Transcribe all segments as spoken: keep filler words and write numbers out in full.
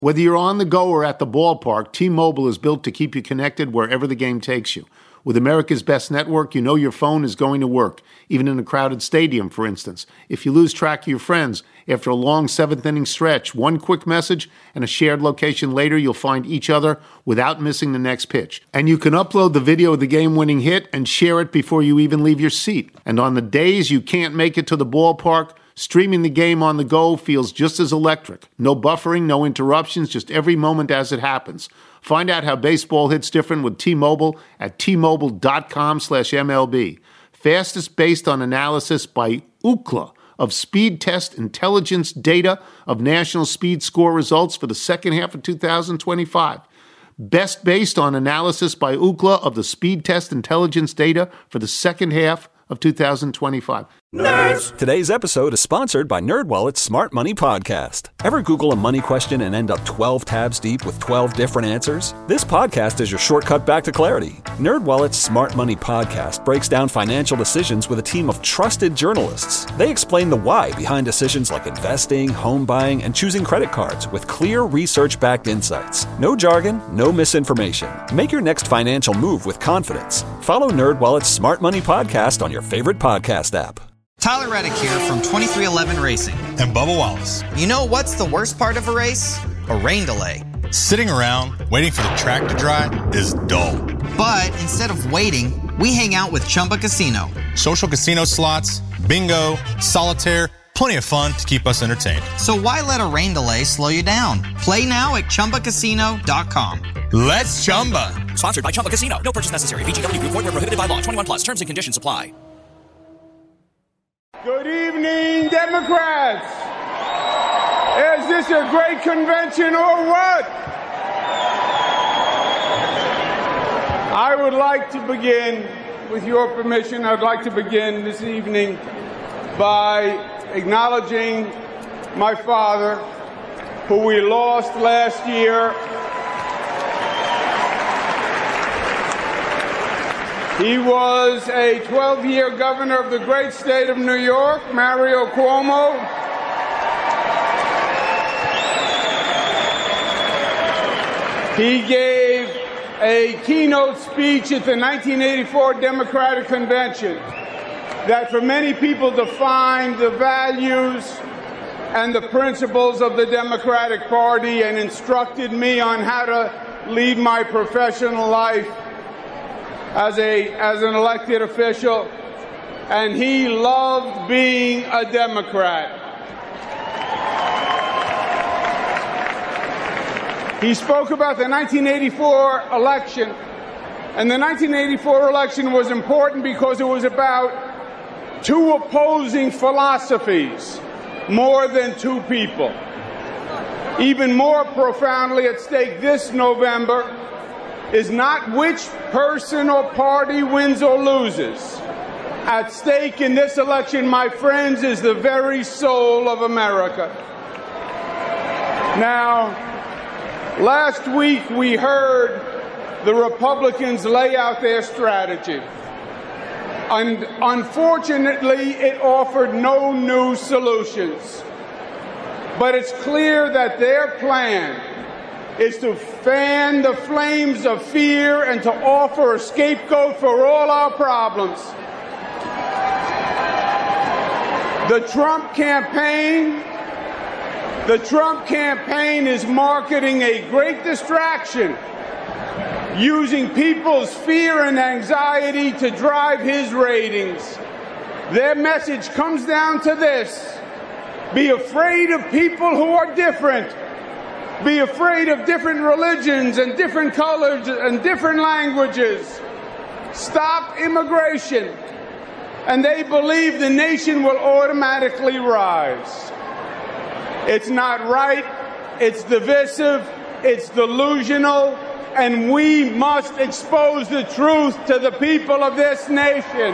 Whether you're on the go or at the ballpark, T-Mobile is built to keep you connected wherever the game takes you. With America's best network, you know your phone is going to work, even in a crowded stadium, for instance. If you lose track of your friends, after a long seventh-inning stretch, one quick message and a shared location later, you'll find each other without missing the next pitch. And you can upload the video of the game-winning hit and share it before you even leave your seat. And on the days you can't make it to the ballpark, streaming the game on the go feels just as electric. No buffering, no interruptions, just every moment as it happens. Find out how baseball hits different with T-Mobile at T-Mobile.com slash MLB. Fastest based on analysis by Ookla of Speed Test Intelligence data of national speed score results for the second half of two thousand twenty-five. Best based on analysis by Ookla of the Speed Test Intelligence data for the second half of two thousand twenty-five. Nerds! Today's episode is sponsored by NerdWallet's Smart Money Podcast. Ever Google a money question and end up twelve tabs deep with twelve different answers? This podcast is your shortcut back to clarity. NerdWallet's Smart Money Podcast breaks down financial decisions with a team of trusted journalists. They explain the why behind decisions like investing, home buying, and choosing credit cards with clear research-backed insights. No jargon, no misinformation. Make your next financial move with confidence. Follow NerdWallet's Smart Money Podcast on your favorite podcast app. Tyler Reddick here from twenty-three eleven Racing. And Bubba Wallace. You know what's the worst part of a race? A rain delay. Sitting around, waiting for the track to dry is dull. But instead of waiting, we hang out with Chumba Casino. Social casino slots, bingo, solitaire, plenty of fun to keep us entertained. So why let a rain delay slow you down? Play now at Chumba Casino dot com. Let's Chumba. Sponsored by Chumba Casino. No purchase necessary. V G W Group. Void where prohibited by law. twenty-one plus. Terms and conditions apply. Good evening, Democrats. Is this a great convention or what? I would like to begin, with your permission, I'd like to begin this evening by acknowledging my father, who we lost last year. He was a twelve-year governor of the great state of New York, Mario Cuomo. He gave a keynote speech at the nineteen eighty-four Democratic Convention that for many people defined the values and the principles of the Democratic Party and instructed me on how to lead my professional life as a as an elected official, and he loved being a Democrat. He spoke about the nineteen eighty-four election, and the nineteen eighty-four election was important because it was about two opposing philosophies more than two people. Even more profoundly at stake this November is not which person or party wins or loses. At stake in this election, my friends, is the very soul of America. Now, last week we heard the Republicans lay out their strategy. And unfortunately, it offered no new solutions. But it's clear that their plan is to fan the flames of fear and to offer a scapegoat for all our problems. The Trump campaign, the Trump campaign is marketing a great distraction, using people's fear and anxiety to drive his ratings. Their message comes down to this: be afraid of people who are different. Be afraid of different religions and different colors and different languages. Stop immigration. And they believe the nation will automatically rise. It's not right. It's divisive. It's delusional. And we must expose the truth to the people of this nation.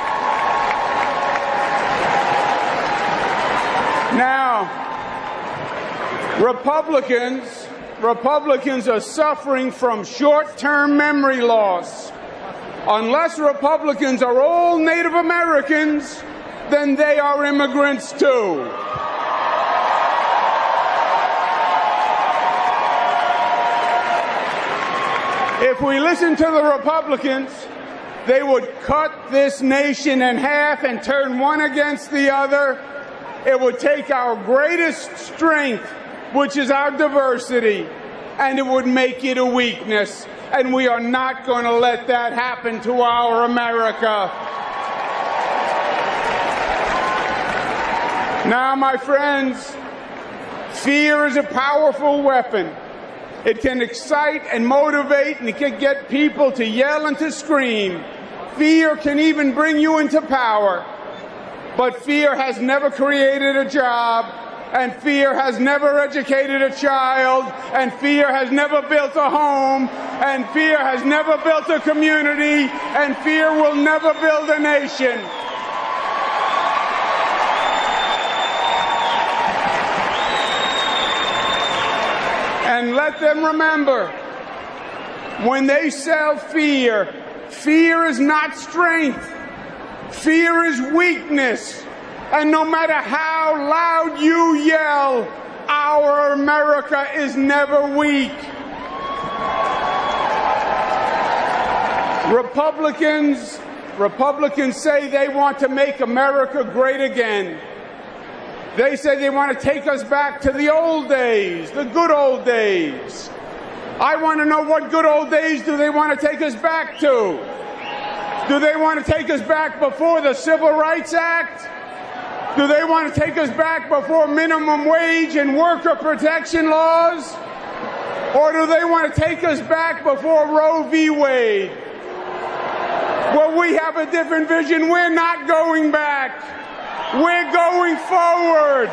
Now, Republicans, Republicans are suffering from short-term memory loss. Unless Republicans are all Native Americans, then they are immigrants too. If we listen to the Republicans, they would cut this nation in half and turn one against the other. It would take our greatest strength, which is our diversity, and it would make it a weakness. And we are not going to let that happen to our America. Now, my friends, fear is a powerful weapon. It can excite and motivate, and it can get people to yell and to scream. Fear can even bring you into power. But fear has never created a job, and fear has never educated a child, and fear has never built a home, and fear has never built a community, and fear will never build a nation. And let them remember, when they sell fear, fear is not strength. Fear is weakness. And no matter how loud you yell, our America is never weak. Republicans, Republicans say they want to make America great again. They say they want to take us back to the old days, the good old days. I want to know, what good old days do they want to take us back to? Do they want to take us back before the Civil Rights Act? Do they want to take us back before minimum wage and worker protection laws? Or do they want to take us back before Roe v. Wade? Well, we have a different vision. We're not going back. We're going forward.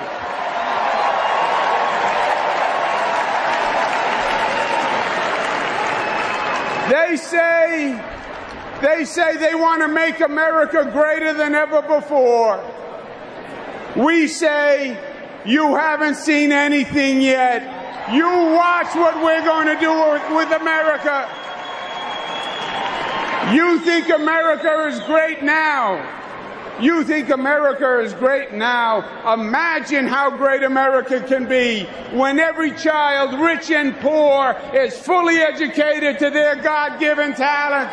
They say, they say they want to make America greater than ever before. We say, you haven't seen anything yet. You watch what we're going to do with, with America. You think America is great now. You think America is great now. Imagine how great America can be when every child, rich and poor, is fully educated to their God-given talents.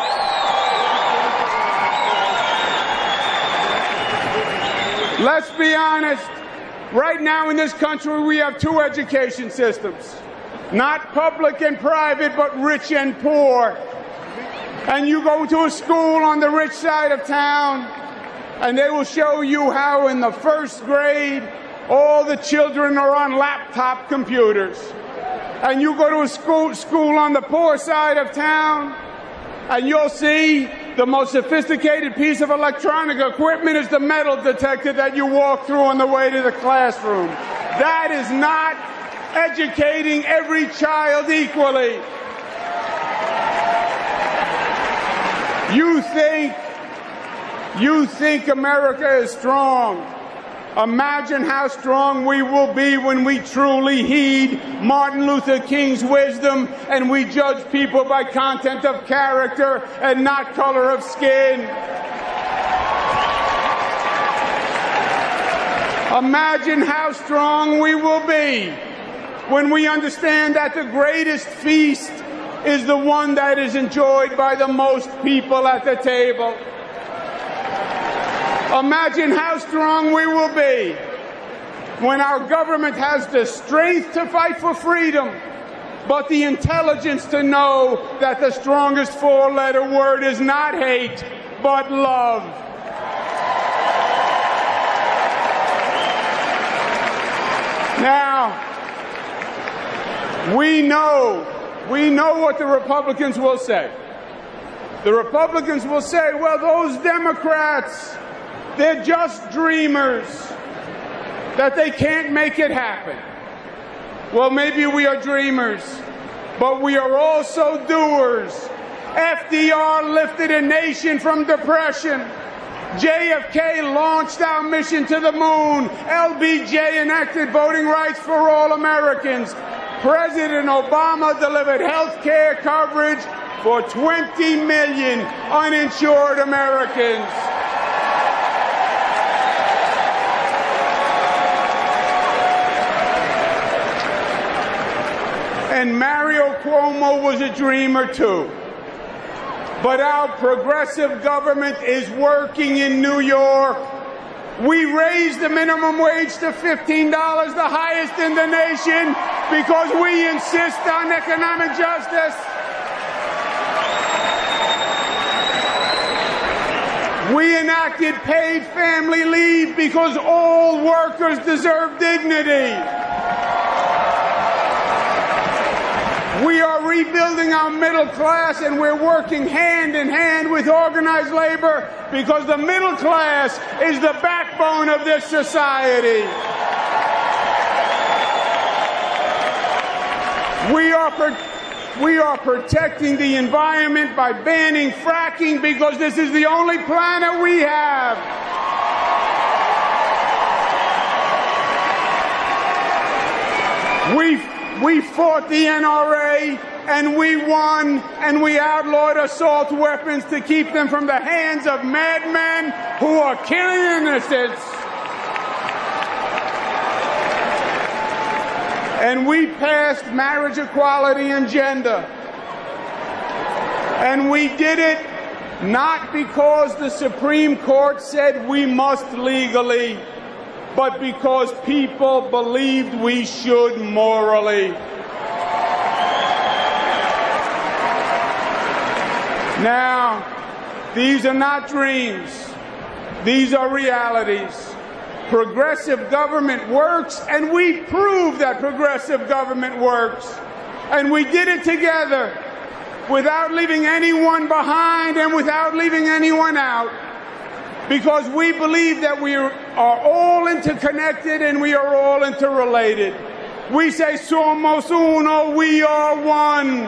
Let's be honest. Right now in this country, we have two education systems. Not public and private, but rich and poor. And you go to a school on the rich side of town, and they will show you how in the first grade, all the children are on laptop computers. And you go to a school, school on the poor side of town, and you'll see the most sophisticated piece of electronic equipment is the metal detector that you walk through on the way to the classroom. That is not educating every child equally. You think You think America is strong. Imagine how strong we will be when we truly heed Martin Luther King's wisdom and we judge people by content of character and not color of skin. Imagine how strong we will be when we understand that the greatest feast is the one that is enjoyed by the most people at the table. Imagine how strong we will be when our government has the strength to fight for freedom, but the intelligence to know that the strongest four-letter word is not hate, but love. Now, we know, we know what the Republicans will say. The Republicans will say, well, those Democrats, they're just dreamers, that they can't make it happen. Well, maybe we are dreamers, but we are also doers. F D R lifted a nation from depression. J F K launched our mission to the moon. L B J enacted voting rights for all Americans. President Obama delivered health care coverage for twenty million uninsured Americans. And Mario Cuomo was a dreamer too. But our progressive government is working in New York. We raised the minimum wage to fifteen dollars, the highest in the nation, because we insist on economic justice. We enacted paid family leave because all workers deserve dignity. We are rebuilding our middle class, and we're working hand in hand with organized labor because the middle class is the backbone of this society. We are, pro- we are protecting the environment by banning fracking because this is the only planet we have. We We fought the N R A, and we won, and we outlawed assault weapons to keep them from the hands of madmen who are killing innocents. And we passed marriage equality and gender. And we did it not because the Supreme Court said we must legally, but because people believed we should morally. Now, these are not dreams. These are realities. Progressive government works, and we proved that progressive government works. And we did it together, without leaving anyone behind and without leaving anyone out. Because we believe that we are all interconnected and we are all interrelated. We say, somos uno, we are one.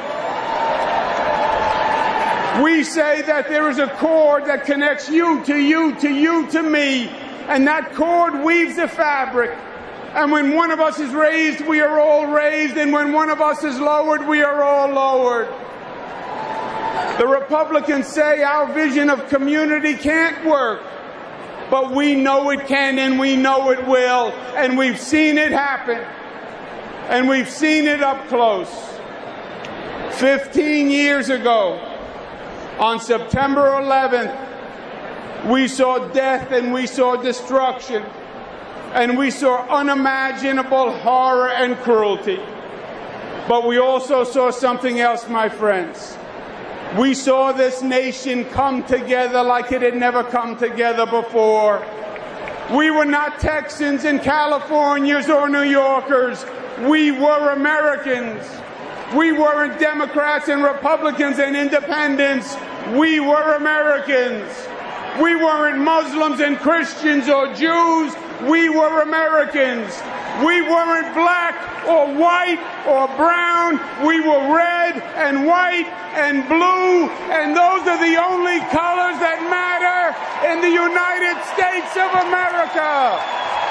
We say that there is a cord that connects you to you to you to me, and that cord weaves the fabric. And when one of us is raised, we are all raised, and when one of us is lowered, we are all lowered. The Republicans say our vision of community can't work, but we know it can and we know it will, and we've seen it happen, and we've seen it up close. Fifteen years ago, on September eleventh, we saw death and we saw destruction, and we saw unimaginable horror and cruelty. But we also saw something else, my friends. We saw this nation come together like it had never come together before. We were not Texans and Californians or New Yorkers. We were Americans. We weren't Democrats and Republicans and independents. We were Americans. We weren't Muslims and Christians or Jews. We were Americans. We weren't black or white or brown. We were red and white and blue, and those are the only colors that matter in the United States of America.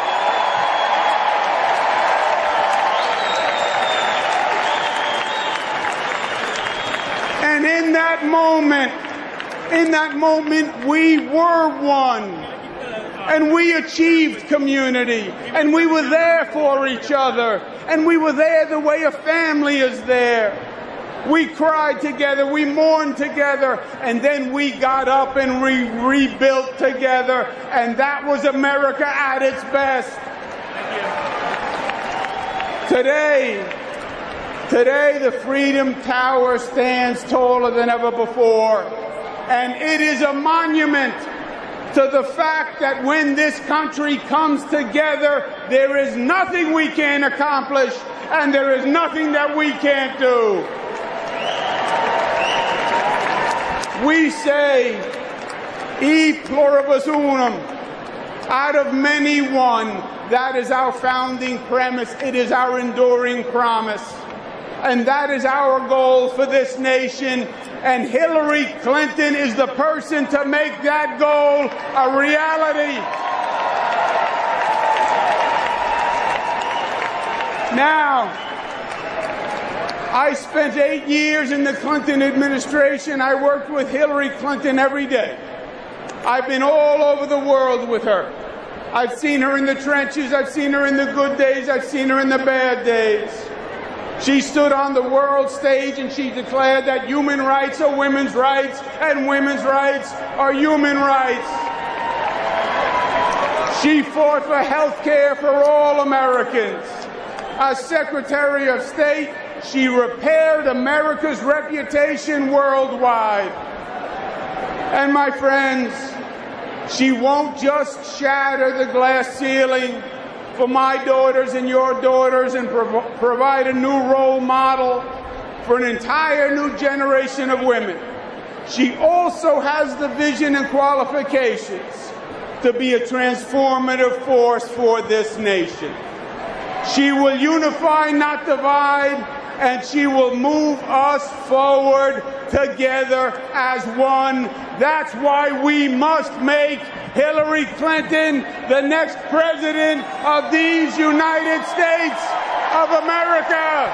And in that moment, in that moment, we were one. And we achieved community, and we were there for each other, and we were there the way a family is there. We cried together, we mourned together, and then we got up and we rebuilt together, and that was America at its best. Today, today the Freedom Tower stands taller than ever before, and it is a monument to the fact that when this country comes together, there is nothing we can't accomplish, and there is nothing that we can't do. We say, e pluribus unum, out of many one. That is our founding premise. It is our enduring promise. And that is our goal for this nation. And Hillary Clinton is the person to make that goal a reality. Now, I spent eight years in the Clinton administration. I worked with Hillary Clinton every day. I've been all over the world with her. I've seen her in the trenches. I've seen her in the good days. I've seen her in the bad days. She stood on the world stage and she declared that human rights are women's rights and women's rights are human rights. She fought for health care for all Americans. As Secretary of State, she repaired America's reputation worldwide. And my friends, she won't just shatter the glass ceiling for my daughters and your daughters and prov- provide a new role model for an entire new generation of women. She also has the vision and qualifications to be a transformative force for this nation. She will unify, not divide, and she will move us forward together as one. That's why we must make Hillary Clinton the next president of these United States of America.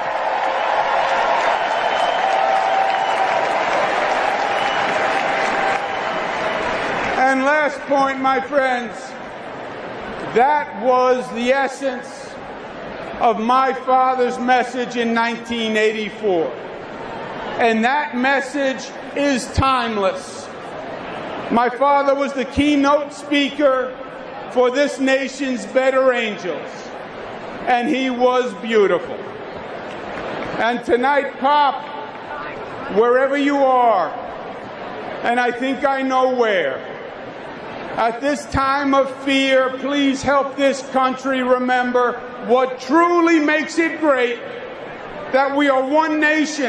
And last point, my friends, that was the essence of my father's message in nineteen eighty-four. And that message is timeless. My father was the keynote speaker for this nation's Better Angels, and he was beautiful. And tonight, Pop, wherever you are, and I think I know where, at this time of fear, please help this country remember what truly makes it great, that we are one nation,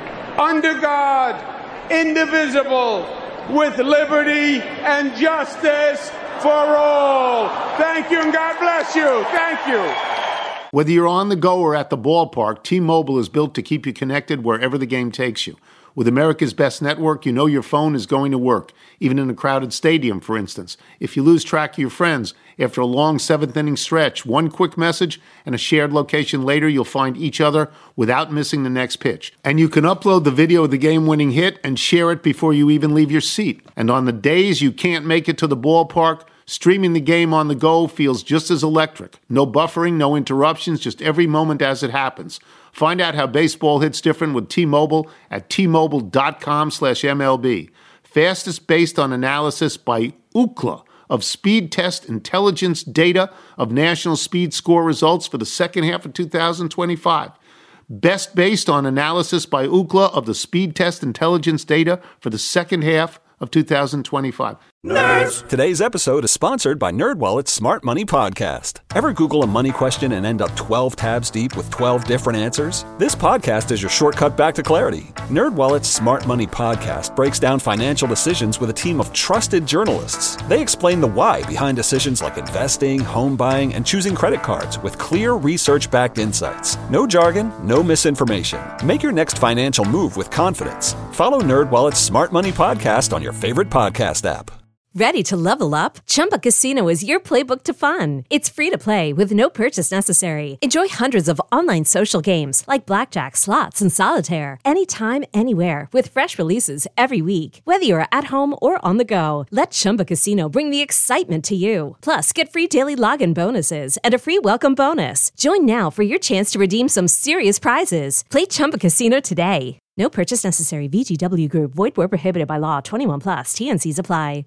under God, indivisible, with liberty and justice for all. Thank you and God bless you. Thank you. Whether you're on the go or at the ballpark, T-Mobile is built to keep you connected wherever the game takes you. With America's best network, you know your phone is going to work, even in a crowded stadium, for instance. If you lose track of your friends, after a long seventh-inning stretch, one quick message and a shared location later, you'll find each other without missing the next pitch. And you can upload the video of the game-winning hit and share it before you even leave your seat. And on the days you can't make it to the ballpark, streaming the game on the go feels just as electric. No buffering, no interruptions, just every moment as it happens. Find out how baseball hits different with T-Mobile at T-Mobile.com slash MLB. Fastest based on analysis by Ookla of Speed Test Intelligence data of national speed score results for the second half of two thousand twenty-five. Best based on analysis by Ookla of the Speed Test Intelligence data for the second half of two thousand twenty-five. Nerds! Today's episode is sponsored by NerdWallet's Smart Money Podcast. Ever Google a money question and end up twelve tabs deep with twelve different answers? This podcast is your shortcut back to clarity. NerdWallet's Smart Money Podcast breaks down financial decisions with a team of trusted journalists. They explain the why behind decisions like investing, home buying, and choosing credit cards with clear research-backed insights. No jargon, no misinformation. Make your next financial move with confidence. Follow NerdWallet's Smart Money Podcast on your favorite podcast app. Ready to level up? Chumba Casino is your playbook to fun. It's free to play with no purchase necessary. Enjoy hundreds of online social games like blackjack, slots, and solitaire anytime, anywhere with fresh releases every week. Whether you're at home or on the go, let Chumba Casino bring the excitement to you. Plus, get free daily login bonuses and a free welcome bonus. Join now for your chance to redeem some serious prizes. Play Chumba Casino today. No purchase necessary. V G W Group. Void where prohibited by law. twenty-one plus. T N Cs apply.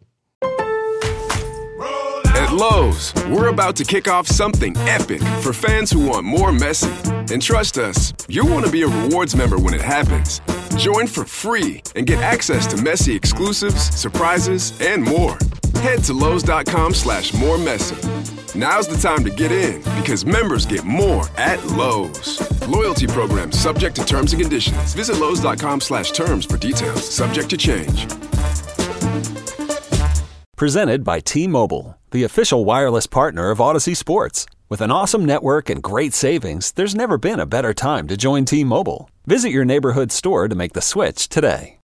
At Lowe's, we're about to kick off something epic for fans who want more Messi. And trust us, you'll want to be a rewards member when it happens. Join for free and get access to Messi exclusives, surprises, and more. Head to Lowe's.com slash more Messi. Now's the time to get in because members get more at Lowe's. Loyalty program subject to terms and conditions. Visit Lowe's.com slash terms for details. Subject to change. Presented by T-Mobile, the official wireless partner of Odyssey Sports. With an awesome network and great savings, there's never been a better time to join T-Mobile. Visit your neighborhood store to make the switch today.